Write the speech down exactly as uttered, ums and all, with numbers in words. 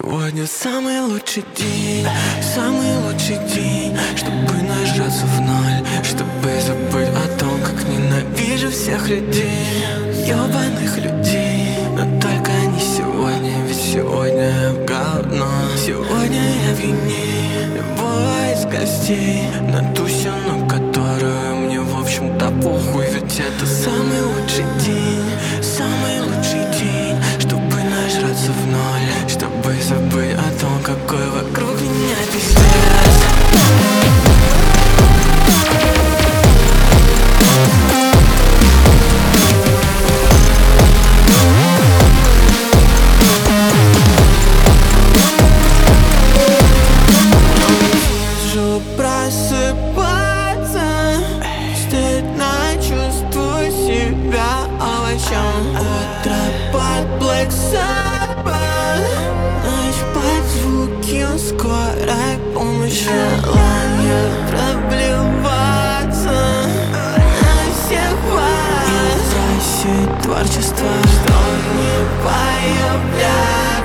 Сегодня самый лучший день, самый лучший день, чтобы нажраться в ноль, чтобы забыть о том, как ненавижу всех людей, ёбаных людей. Но только не сегодня, ведь сегодня я в говно. Сегодня я в вине любого из гостей, на ту сену, которую мне в общем-то похуй. Ведь это самый лучший день, самый лучший день, чтобы нажраться в ноль, чтобы забыть о том, какой вокруг меня пиздец. Просыпаться, стыдно чувствую себя овощем. Утро под Black Sabbath, ночь под звуки скорой помощи. Желание проблеваться на всех вас и просить творчества, что не появляется.